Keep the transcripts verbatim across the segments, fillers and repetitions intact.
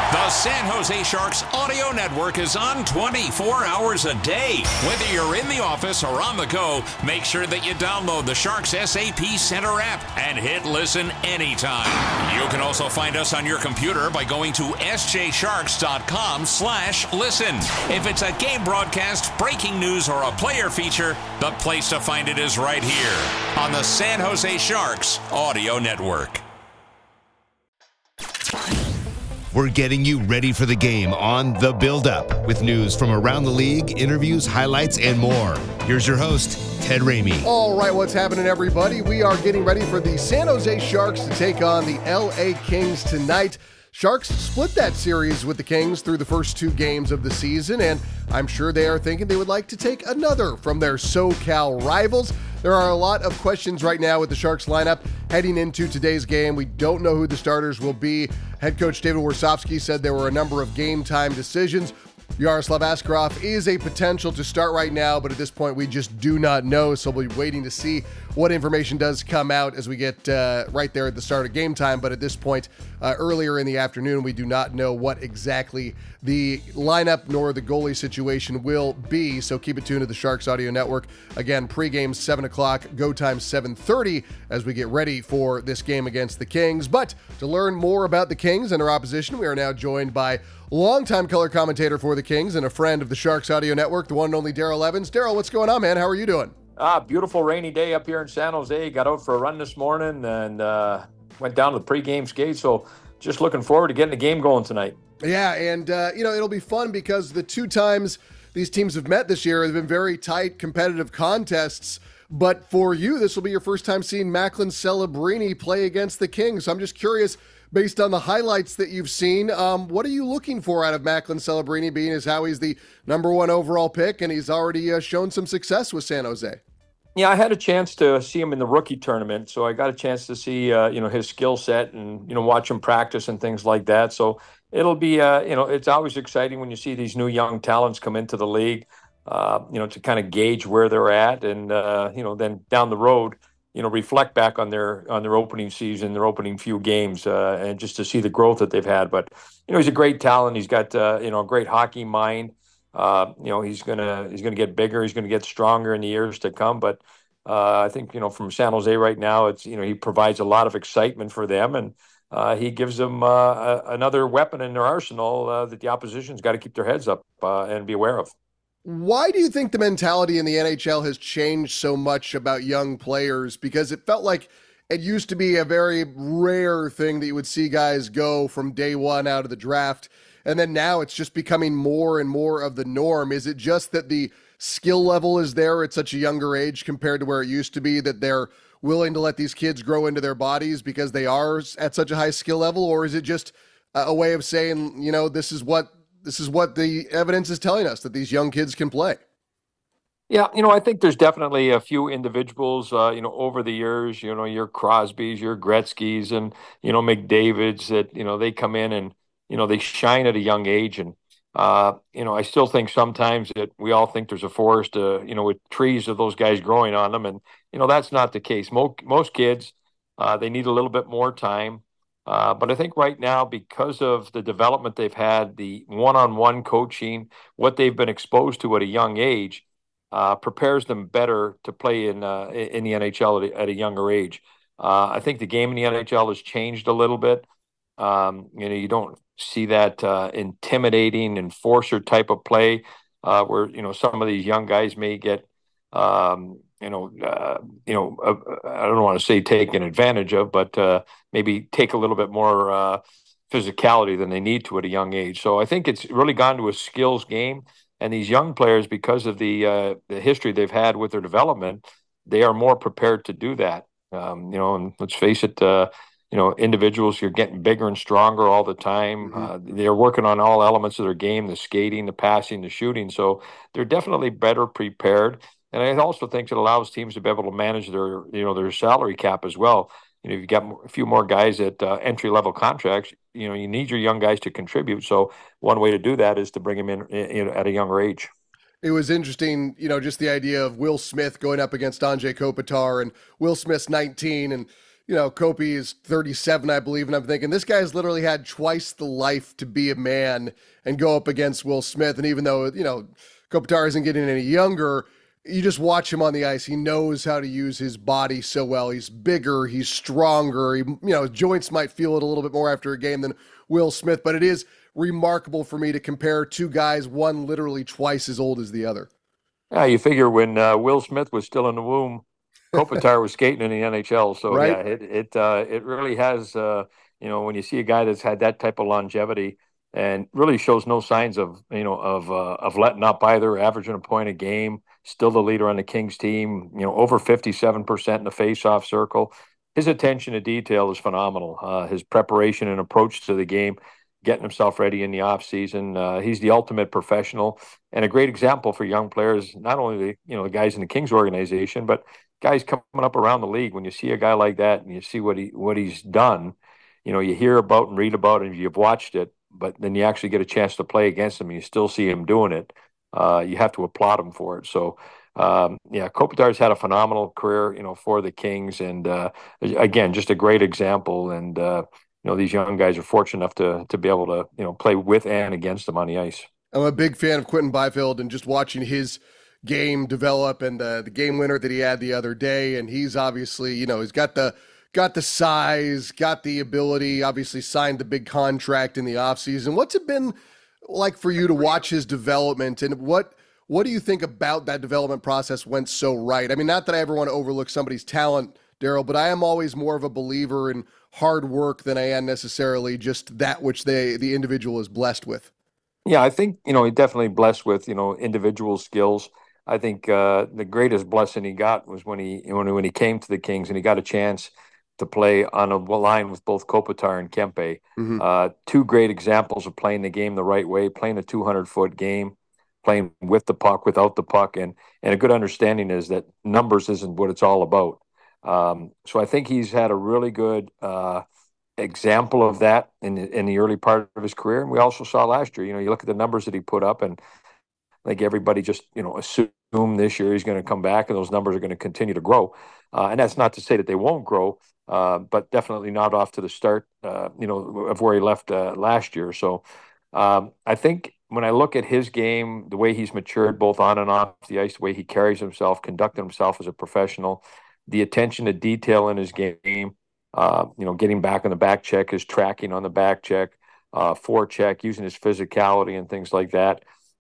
The San Jose Sharks audio network is on twenty-four hours a day. Whether you're in the office or on the go, make sure that you download the Sharks S A P Center app and hit listen anytime. You can also find us on your computer by going to s j sharks dot com slash listen. If it's a game broadcast, breaking news, or a player feature, the place to find it is right here on the San Jose Sharks audio network. We're getting you ready for the game on The Build-Up with news from around the league, interviews, highlights, and more. Here's your host, Ted Ramey. All right, what's happening, everybody? We are getting ready for the San Jose Sharks to take on the L A Kings tonight. Sharks split that series with the Kings through the first two games of the season, and I'm sure they are thinking they would like to take another from their SoCal rivals. There are a lot of questions right now with the Sharks lineup heading into today's game. We don't know who the starters will be. Head coach David Warsofsky said there were a number of game time decisions. Yaroslav Askarov is a potential to start right now, but at this point we just do not know, so we'll be waiting to see what information does come out as we get uh, right there at the start of game time. But at this point, uh, earlier in the afternoon, we do not know what exactly the lineup nor the goalie situation will be, so keep it tuned to the Sharks Audio Network. Again, pregame seven o'clock, go time seven thirty as we get ready for this game against the Kings. But to learn more about the Kings and their opposition, we are now joined by longtime color commentator for the Kings and a friend of the Sharks Audio Network, the one and only Daryl Evans. Daryl, what's going on, man? How are you doing? Ah, beautiful rainy day up here in San Jose. Got out for a run this morning and uh, went down to the pregame skate. So just looking forward to getting the game going tonight. Yeah, and, uh, you know, it'll be fun because the two times these teams have met this year have been very tight, competitive contests. But for you, this will be your first time seeing Macklin Celebrini play against the Kings. So I'm just curious, based on the highlights that you've seen, um, what are you looking for out of Macklin Celebrini, being as how he's the number one overall pick and he's already uh, shown some success with San Jose? Yeah, I had a chance to see him in the rookie tournament, so I got a chance to see uh, you know his skill set and you know watch him practice and things like that. So it'll be uh, you know it's always exciting when you see these new young talents come into the league, uh, you know to kind of gauge where they're at and uh, you know then down the road, you know, reflect back on their on their opening season, their opening few games, uh, and just to see the growth that they've had. But you know, he's a great talent. He's got uh, you know a great hockey mind. Uh, you know, he's gonna he's gonna get bigger. He's gonna get stronger in the years to come. But uh, I think you know from San Jose right now, it's you know he provides a lot of excitement for them, and uh, he gives them uh, a, another weapon in their arsenal uh, that the opposition's got to keep their heads up uh, and be aware of. Why do you think the mentality in the N H L has changed so much about young players? Because it felt like it used to be a very rare thing that you would see guys go from day one out of the draft. And then now it's just becoming more and more of the norm. Is it just that the skill level is there at such a younger age compared to where it used to be, that they're willing to let these kids grow into their bodies because they are at such a high skill level? Or is it just a way of saying, you know, this is what This is what the evidence is telling us, that these young kids can play? Yeah, you know, I think there's definitely a few individuals, uh, you know, over the years, you know, your Crosbys, your Gretzkys, and, you know, McDavids that, you know, they come in and, you know, they shine at a young age. And, uh, you know, I still think sometimes that we all think there's a forest, uh, you know, with trees of those guys growing on them. And, you know, that's not the case. Most, most kids, uh, they need a little bit more time. Uh, but I think right now, because of the development they've had, the one-on-one coaching, what they've been exposed to at a young age, uh, prepares them better to play in uh, in the N H L at a, at a younger age. Uh, I think the game in the N H L has changed a little bit. Um, you know, you don't see that uh, intimidating enforcer type of play uh, where you know some of these young guys may get. Um, you know, uh, you know, uh, I don't want to say taken advantage of, but uh, maybe take a little bit more uh, physicality than they need to at a young age. So I think it's really gone to a skills game. And these young players, because of the uh, the history they've had with their development, they are more prepared to do that. Um, you know, and let's face it, uh, you know, individuals, you're getting bigger and stronger all the time. Mm-hmm. Uh, they're working on all elements of their game, the skating, the passing, the shooting. So they're definitely better prepared. And I also think it allows teams to be able to manage their, you know, their salary cap as well. You know, you've got a few more guys at uh, entry level contracts. You know, you need your young guys to contribute. So one way to do that is to bring them in, in at a younger age. It was interesting, you know, just the idea of Will Smith going up against Anze Kopitar, and Will Smith's nineteen, and you know, Kopi is thirty-seven, I believe, and I'm thinking this guy's literally had twice the life to be a man and go up against Will Smith. And even though, you know, Kopitar isn't getting any younger, you just watch him on the ice. He knows how to use his body so well. He's bigger, he's stronger. He, you know, his joints might feel it a little bit more after a game than Will Smith, but it is remarkable for me to compare two guys, one literally twice as old as the other. Yeah, you figure when uh, Will Smith was still in the womb, Kopitar was skating in the N H L. So right? yeah, it it uh, it really has. Uh, you know, when you see a guy that's had that type of longevity and really shows no signs of you know of uh, of letting up either, averaging a point a game, still the leader on the Kings team. You know, over fifty-seven percent in the face-off circle. His attention to detail is phenomenal. Uh, his preparation and approach to the game, getting himself ready in the off season. Uh, he's the ultimate professional and a great example for young players, not only the, you know, the guys in the Kings organization, but guys coming up around the league. When you see a guy like that and you see what he, what he's done, you know, you hear about and read about it and you've watched it, but then you actually get a chance to play against him and you still see him doing it. Uh, you have to applaud him for it. So, um, yeah, Kopitar's had a phenomenal career, you know, for the Kings. And, uh, again, just a great example. And, uh, you know, these young guys are fortunate enough to to be able to, you know, play with and against them on the ice. I'm a big fan of Quinton Byfield and just watching his game develop and uh, the game winner that he had the other day. And he's obviously, you know, he's got the got the size, got the ability, obviously signed the big contract in the offseason. What's it been like for you to watch his development, and what what do you think about that development process went so right? I mean, not that I ever want to overlook somebody's talent, Daryl, but I am always more of a believer in hard work than I am necessarily just that which they the individual is blessed with. Yeah, I think, you know, he definitely blessed with, you know, individual skills. I think uh, the greatest blessing he got was when he when, when he came to the Kings and he got a chance to play on a line with both Kopitar and Kempe. Mm-hmm. Uh, two great examples of playing the game the right way, playing a two hundred foot game, playing with the puck, without the puck. And, and a good understanding is that numbers isn't what it's all about. Um, so I think he's had a really good uh, example of that in, in the early part of his career. And we also saw last year, you know, you look at the numbers that he put up, and I think everybody just, you know, assume this year he's going to come back and those numbers are going to continue to grow. Uh, and that's not to say that they won't grow, uh, but definitely not off to the start, uh, you know, of where he left uh, last year. So um, I think when I look at his game, the way he's matured both on and off the ice, the way he carries himself, conducting himself as a professional, the attention to detail in his game, uh, you know, getting back on the back check, his tracking on the back check, uh, forecheck, using his physicality and things like that.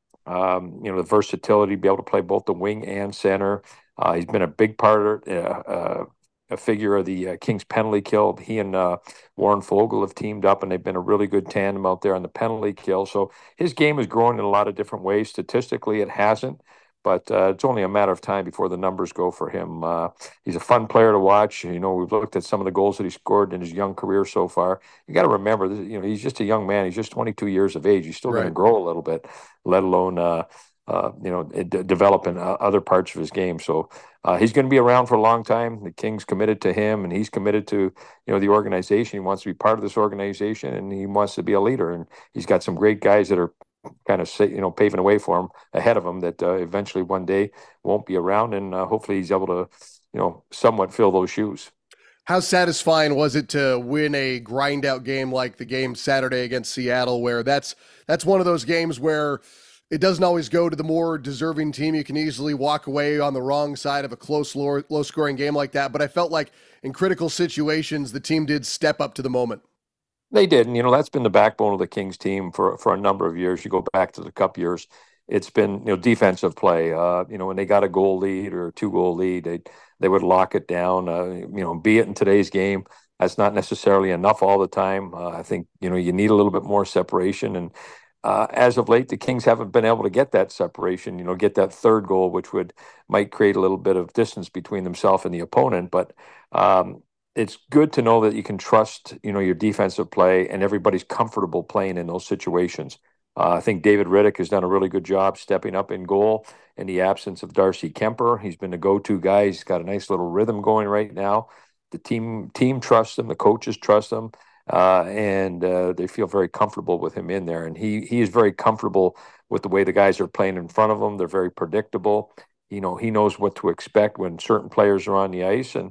Um, you know, the versatility, be able to play both the wing and center. Uh, he's been a big part of uh, uh, a figure of the uh, Kings penalty kill. He and uh, Warren Foegele have teamed up, and they've been a really good tandem out there on the penalty kill. So his game is growing in a lot of different ways. Statistically, it hasn't, but uh, it's only a matter of time before the numbers go for him. Uh, he's a fun player to watch. You know, we've looked at some of the goals that he scored in his young career so far. You got to remember, you know, he's just a young man. He's just twenty-two years of age. He's still Right. going to grow a little bit, let alone, uh, uh, you know, d- develop in uh, other parts of his game. So uh, he's going to be around for a long time. The Kings committed to him, and he's committed to, you know, the organization. He wants to be part of this organization, and he wants to be a leader. And he's got some great guys that are kind of, you know, paving the way for him ahead of him that uh, eventually one day won't be around. And uh, hopefully he's able to, you know, somewhat fill those shoes. How satisfying was it to win a grind out game like the game Saturday against Seattle, where that's that's one of those games where it doesn't always go to the more deserving team. You can easily walk away on the wrong side of a close, low, low scoring game like that. But I felt like in critical situations, the team did step up to the moment. They did, and you know that's been the backbone of the Kings team for for a number of years. You go back to the Cup years, it's been, you know, defensive play. Uh, you know, when they got a goal lead or a two goal lead, they they would lock it down. Uh, you know, be it in today's game, that's not necessarily enough all the time. Uh, I think, you know, you need a little bit more separation, and uh, as of late, the Kings haven't been able to get that separation. You know, get that third goal, which would might create a little bit of distance between themselves and the opponent, but. Um, It's good to know that you can trust, you know, your defensive play, and everybody's comfortable playing in those situations. Uh, I think David Riddick has done a really good job stepping up in goal in the absence of Darcy Kemper. He's been the go-to guy. He's got a nice little rhythm going right now. The team team trusts him. The coaches trust him, uh, and uh, they feel very comfortable with him in there. And he he is very comfortable with the way the guys are playing in front of him. They're very predictable. You know, he knows what to expect when certain players are on the ice, and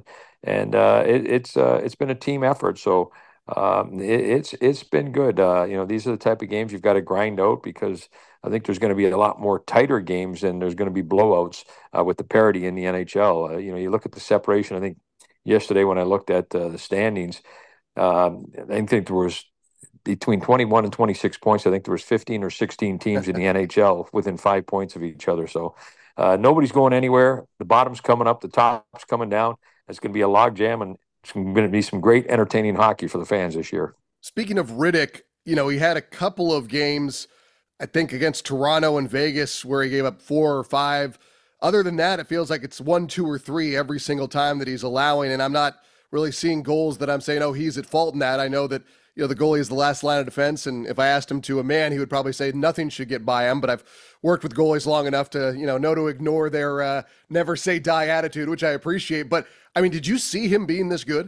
and uh, it, it's uh, it's been a team effort. So um, it, it's it's been good. Uh, you know, these are the type of games you've got to grind out because I think there's going to be a lot more tighter games and there's going to be blowouts uh, with the parity in the N H L. Uh, you know, you look at the separation. I think yesterday when I looked at uh, the standings, um, I think there was between twenty-one and twenty-six points. I think there was fifteen or sixteen teams in the N H L within five points of each other. So uh, nobody's going anywhere. The bottom's coming up, the top's coming down. It's going to be a log jam, and it's going to be some great entertaining hockey for the fans this year. Speaking of Riddick, you know, he had a couple of games, I think, against Toronto and Vegas where he gave up four or five. Other than that, it feels like it's one, two, or three every single time that he's allowing, and I'm not really seeing goals that I'm saying, oh, he's at fault in that. I know that, you know, the goalie is the last line of defense, and if I asked him to a man, he would probably say nothing should get by him, but I've worked with goalies long enough to, you know, know to ignore their uh, never say die attitude, which I appreciate. But, I mean, did you see him being this good?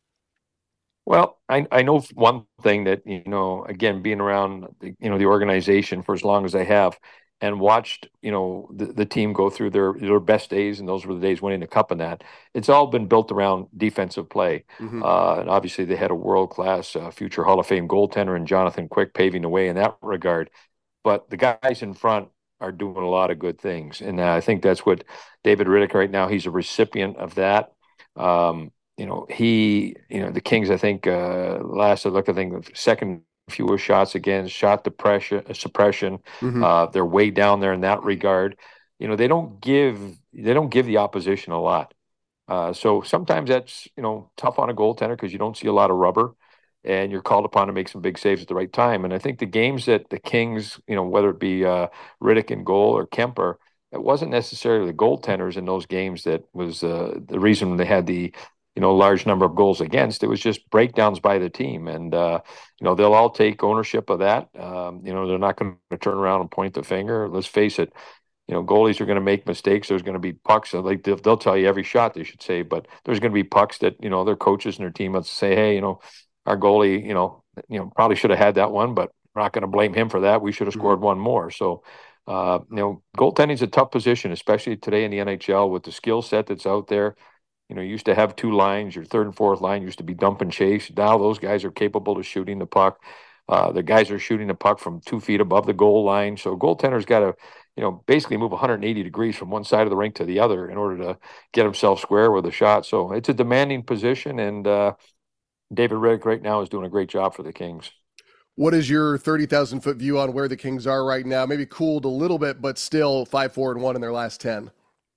Well, I, I know one thing that, you know, again, being around, the, you know, the organization for as long as I have and watched, you know, the, the team go through their, their best days, and those were the days winning the cup and that, it's all been built around defensive play. Mm-hmm. Uh, and obviously they had a world-class uh, future Hall of Fame goaltender and Jonathan Quick paving the way in that regard. But the guys in front are doing a lot of good things. And uh, I think that's what David Rittich right now, he's a recipient of that. Um, You know, he, you know, the Kings, I think, uh, last I looked, I think second fewest shots against, shot depression, suppression. Mm-hmm. Uh, they're way down there in that regard. You know, they don't give, they don't give the opposition a lot. Uh, so sometimes that's, you know, tough on a goaltender because you don't see a lot of rubber and you're called upon to make some big saves at the right time. And I think the games that the Kings, you know, whether it be uh, Riddick in goal or Kemper, it wasn't necessarily the goaltenders in those games that was uh, the reason they had the, you know, large number of goals against. It was just breakdowns by the team. And, uh, you know, they'll all take ownership of that. Um, you know, they're not going to turn around and point the finger. Let's face it, you know, goalies are going to make mistakes. There's going to be pucks. Like they'll, they'll tell you every shot they should say, but there's going to be pucks that, you know, their coaches and their team will say, hey, you know, our goalie, you know, you know, probably should have had that one, but we're not going to blame him for that. We should have scored mm-hmm. one more. So, uh, you know, goaltending is a tough position, especially today in the N H L with the skill set that's out there. You know, you used to have two lines. Your third and fourth line used to be dump and chase. Now those guys are capable of shooting the puck. Uh, the guys are shooting the puck from two feet above the goal line. So goaltender's got to, you know, basically move one hundred eighty degrees from one side of the rink to the other in order to get himself square with a shot. So it's a demanding position, and uh, David Rittich right now is doing a great job for the Kings. What is your thirty thousand foot view on where the Kings are right now? Maybe cooled a little bit, but still five, four, and one in their last ten.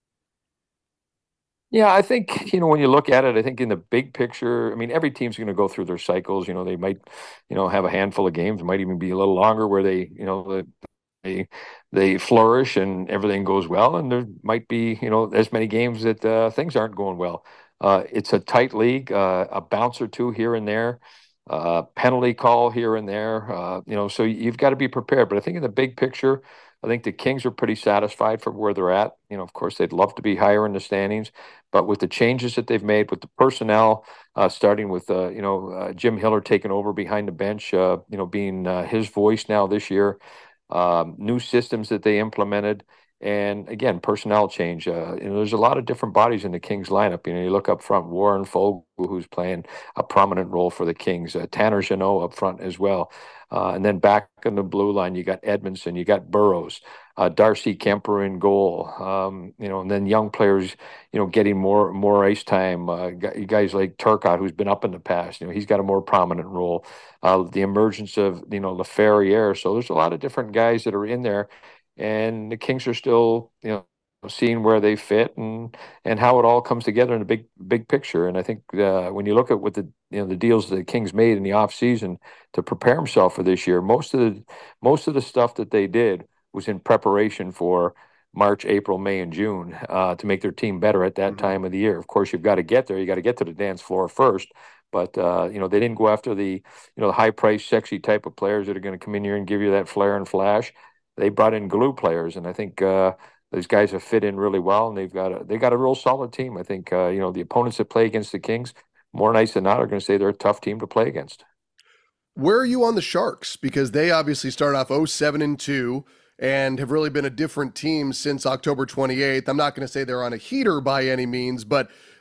Yeah, I think, you know, when you look at it, I think in the big picture, I mean, every team's going to go through their cycles. You know, they might, you know, have a handful of games, might even be a little longer where they, you know, they they flourish and everything goes well. And there might be, you know, as many games that uh, things aren't going well. Uh, it's a tight league, uh, a bounce or two here and there, uh, penalty call here and there, uh, you know, so you've got to be prepared. But I think in the big picture, I think the Kings are pretty satisfied for where they're at. You know, of course, they'd love to be higher in the standings, but with the changes that they've made, with the personnel, uh, starting with, uh, you know, uh, Jim Hiller taking over behind the bench, uh, you know, being uh, his voice now this year, um, new systems that they implemented, and again, personnel change. Uh, you know, there's a lot of different bodies in the Kings lineup. You know, you look up front, Warren Fogle, who's playing a prominent role for the Kings, uh, Tanner Jeannot up front as well. Uh, and then back in the blue line, you got Edmondson, you got Burrows, uh, Darcy Kemper in goal. Um, you know, and then young players, you know, getting more more ice time. Uh, guys like Turcotte, who's been up in the past, you know, he's got a more prominent role. Uh, the emergence of, you know, Laferriere. So there's a lot of different guys that are in there, and the Kings are still, you know, seeing where they fit and and how it all comes together in the big big picture. And I think uh, when you look at what the you know the deals that the Kings made in the off season to prepare himself for this year, most of the most of the stuff that they did was in preparation for March, April, May, and June uh, to make their team better at that mm-hmm. time of the year. Of course, you've got to get there. You got to get to the dance floor first. But uh, you know they didn't go after the you know high price, sexy type of players that are going to come in here and give you that flair and flash. They brought in glue players, and I think. Uh, These guys have fit in really well, and they've got a they got a real solid team. I think uh, you know the opponents that play against the Kings, more nights than not, are going to say they're a tough team to play against. Where are you on the Sharks? Because they obviously started off oh seven and two and have really been a different team since October twenty-eighth. I'm not going to say they're on a heater by any means, but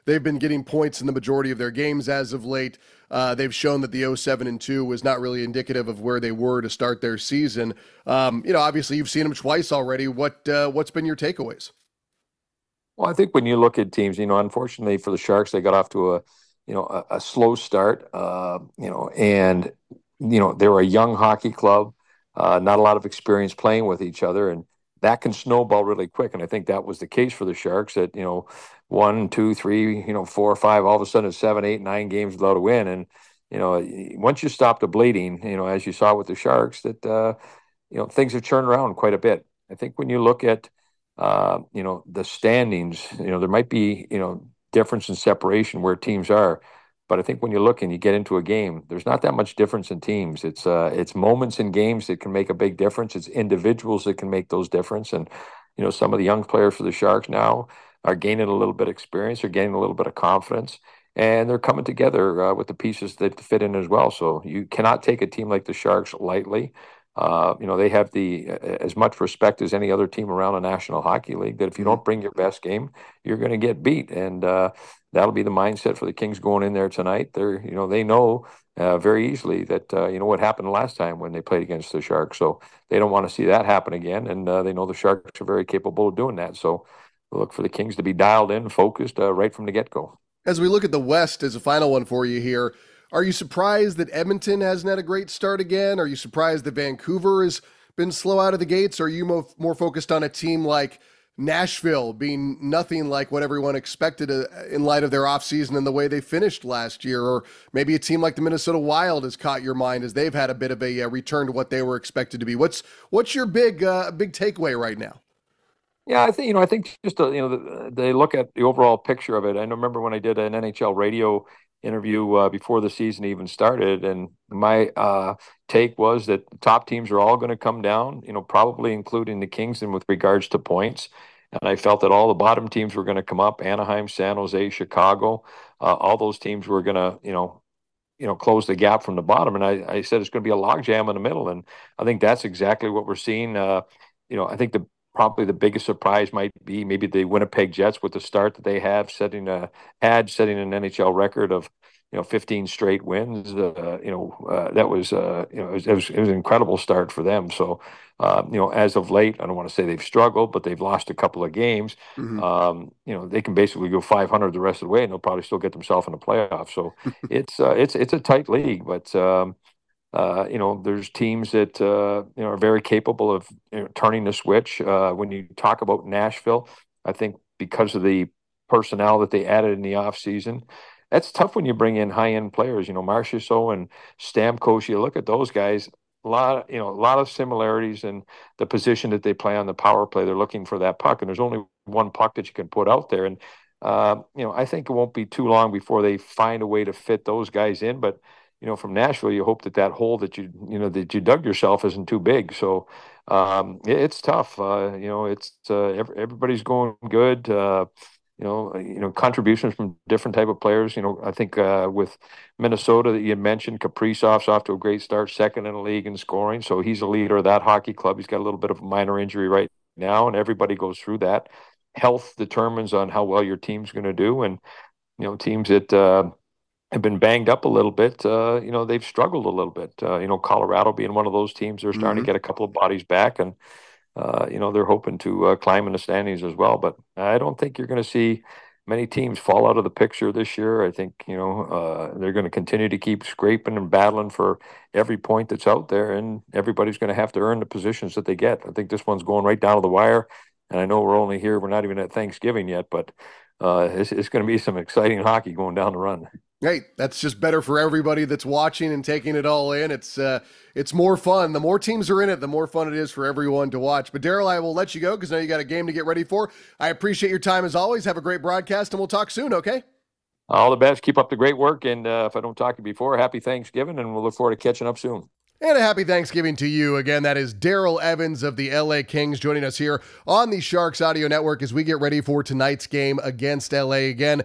they've been getting points in the majority of their games as of late. Uh, they've shown that the oh seven and two was not really indicative of where they were to start their season. Um, you know, obviously you've seen them twice already. What uh, what's been your takeaways? Well, I think when you look at teams, you know, unfortunately for the Sharks, they got off to a, you know, a, a slow start, uh, you know, and, you know, they were a young hockey club, uh, not a lot of experience playing with each other, and that can snowball really quick. And I think that was the case for the Sharks that, you know, one, two, three, you know, four, five, all of a sudden it's seven, eight, nine games without a win. And, you know, once you stop the bleeding, you know, as you saw with the Sharks, that, uh, you know, things have turned around quite a bit. I think when you look at, Uh, you know, the standings, you know, there might be, you know, difference in separation where teams are. But I think when you look and you get into a game, there's not that much difference in teams. It's uh, it's moments in games that can make a big difference. It's individuals that can make those difference. And, you know, some of the young players for the Sharks now are gaining a little bit of experience, are gaining a little bit of confidence, and they're coming together uh, with the pieces that fit in as well. So you cannot take a team like the Sharks lightly. Uh, you know, they have the uh, as much respect as any other team around the National Hockey League, that if you don't bring your best game, you're going to get beat. And uh, that'll be the mindset for the Kings going in there tonight. They're, you know, they know uh, very easily that, uh, you know, what happened last time when they played against the Sharks. So they don't want to see that happen again. And uh, they know the Sharks are very capable of doing that. So look for the Kings to be dialed in, focused uh, right from the get-go. As we look at the West as a final one for you here, are you surprised that Edmonton hasn't had a great start again? Are you surprised that Vancouver has been slow out of the gates? Or are you mo- more focused on a team like Nashville being nothing like what everyone expected uh, in light of their offseason and the way they finished last year? Or maybe a team like the Minnesota Wild has caught your mind as they've had a bit of a uh, return to what they were expected to be. What's what's your big uh, big takeaway right now? Yeah, I think, you know, I think just, uh, you know, the, they look at the overall picture of it. I remember when I did an N H L radio interview uh, before the season even started, and my uh, take was that the top teams are all going to come down, you know, probably including the Kings and with regards to points. And I felt that all the bottom teams were going to come up: Anaheim, San Jose, Chicago. Uh, all those teams were going to, you know, you know, close the gap from the bottom. And I, I said it's going to be a logjam in the middle, and I think that's exactly what we're seeing. Uh, you know, I think the probably the biggest surprise might be maybe the Winnipeg Jets with the start that they have, setting a had setting an N H L record of, you know, fifteen straight wins. Uh, you know, uh, that was uh, you know, it was, it was it was an incredible start for them. So, uh, you know, as of late, I don't want to say they've struggled, but they've lost a couple of games. Mm-hmm. Um, you know, they can basically go five hundred the rest of the way, and they'll probably still get themselves in the playoffs. So it's uh, it's it's a tight league, but. Um, Uh, you know, there's teams that, uh, you know, are very capable of, you know, turning the switch. Uh, when you talk about Nashville, I think because of the personnel that they added in the offseason, that's tough when you bring in high-end players. You know, Marchessault and Stamkos, you look at those guys, a lot, you know, a lot of similarities in the position that they play on the power play. They're looking for that puck, and there's only one puck that you can put out there. And, uh, you know, I think it won't be too long before they find a way to fit those guys in. But you know, from Nashville, you hope that that hole that you, you know, that you dug yourself isn't too big. So um, it, it's tough. Uh, you know, it's uh, every, everybody's going good. Uh, you know, you know, contributions from different type of players. You know, I think uh, with Minnesota that you mentioned, Kaprizov's off to a great start, second in the league in scoring. So he's a leader of that hockey club. He's got a little bit of a minor injury right now, and everybody goes through that. Health determines on how well your team's going to do, and you know, teams that. Uh, have been banged up a little bit, uh, you know, they've struggled a little bit. Uh, you know, Colorado being one of those teams, they're starting Mm-hmm. to get a couple of bodies back, and, uh, you know, they're hoping to uh, climb in the standings as well. But I don't think you're going to see many teams fall out of the picture this year. I think, you know, uh, they're going to continue to keep scraping and battling for every point that's out there, and everybody's going to have to earn the positions that they get. I think this one's going right down to the wire, and I know we're only here, we're not even at Thanksgiving yet, but uh, it's, it's going to be some exciting hockey going down the run. Hey, that's just better for everybody that's watching and taking it all in. It's uh, it's more fun. The more teams are in it, the more fun it is for everyone to watch. But Daryl, I will let you go because now you got a game to get ready for. I appreciate your time as always. Have a great broadcast, and we'll talk soon, okay? All the best. Keep up the great work. And uh, if I don't talk to you before, happy Thanksgiving, and we'll look forward to catching up soon. And a happy Thanksgiving to you. Again, that is Daryl Evans of the L A Kings joining us here on the Sharks Audio Network as we get ready for tonight's game against L A again.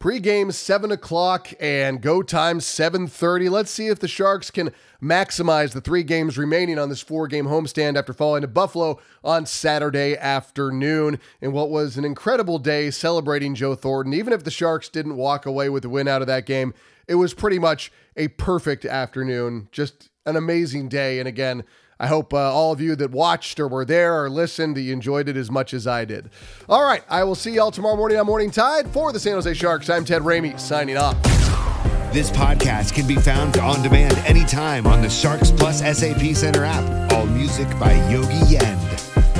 Pre-game seven o'clock and go time seven thirty. Let's see if the Sharks can maximize the three games remaining on this four-game homestand after falling to Buffalo on Saturday afternoon in what was an incredible day celebrating Joe Thornton. Even if the Sharks didn't walk away with the win out of that game, it was pretty much a perfect afternoon. Just an amazing day. And again, I hope uh, all of you that watched or were there or listened, that you enjoyed it as much as I did. All right, I will see y'all tomorrow morning on Morning Tide. For the San Jose Sharks, I'm Ted Ramey, signing off. This podcast can be found on demand anytime on the Sharks Plus S A P Center app. All music by Yogi Yend.